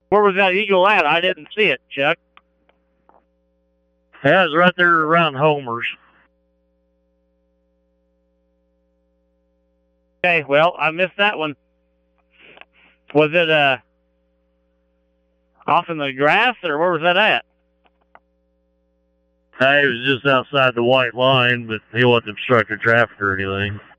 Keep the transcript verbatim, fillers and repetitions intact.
Where was that eagle at? I didn't see it, Chuck. Yeah, it was right there around Homer's. Okay, well, I missed that one. Was it uh, off in the grass, or where was that at? Hey, he was just outside the white line, but he wasn't obstructing traffic or anything.